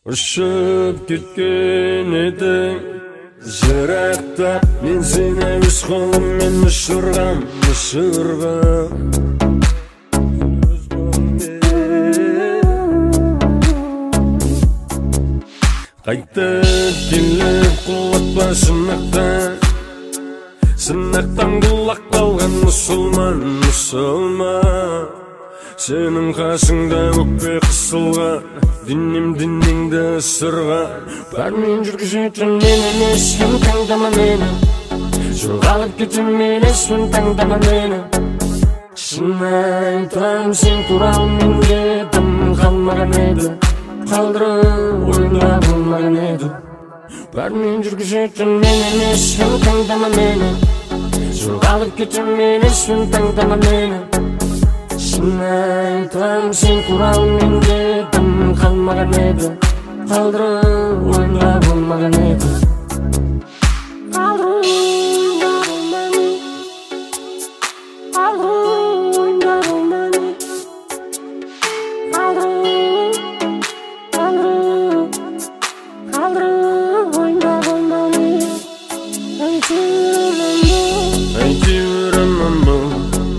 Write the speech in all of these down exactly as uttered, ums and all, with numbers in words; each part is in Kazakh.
Ұршып кеткен едің жырақта, мен сені өз қолыммен ұшырғам, ұшырғам. Қайтып келіп құлатпа сынақтан, сынақтан құлақ қалған мұсылман, мұсылман. Сенің қасыңда өкпе қысылған, денем денеңді ысырған. Бармен жүргізетін мен емес, сен таңдама мені, жоғалып кетем емеспін, таңдама мені. Шын айтам, сен туралы менде дым қалмаған еді, қалдырып ойымда болмаған еді. Бармен жүргізетін мен емес, сен таңдама мені, жоғалып кетем емеспін, таңдама мені. Шын айтам, сен туралы менде дым қалмаған еді, қалдырып ойымда болмаған еді. Қалдырып ойымда болмаған еді, қалдырып ойымда болмаған еді, қалдырып, қалдырып, қалдырып ойымда болмаған еді. Әйтеуір аман бол,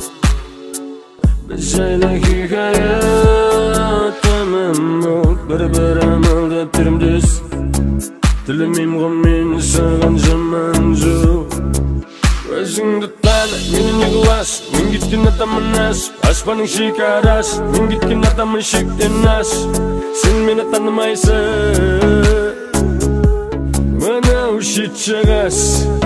біз жайлы хикая тамам бол. Бір-бір амалдап терімдес, тілемейм ғой мені саған жаман жоқ. Өзіңді таны, мені не қыласың, мен кеткен адамын асып, аспанның шекарасы, мен кеткен адамын шектен асып. Сен мені танымайсың, мынау шет жағасың.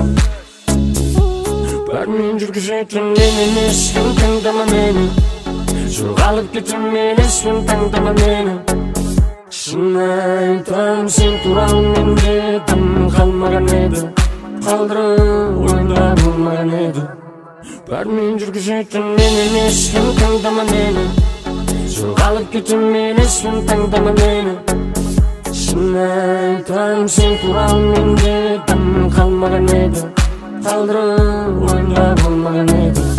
Бармен жүргізетін мен емес, сен таңдама мені, жоғалып кетем емеспін, таңдама мені. Шын айтам, сен туралы менде дым қалмаған еді, қалдырып ойымда болмаған еді. Бармен жүргізетін мен емес, сен таңдама мені, жоғалып кетем емеспін, таңдама мені. Шын айтам, сен туралы менде дым қалмаған еді, қалдырып ойымда болмаған еді.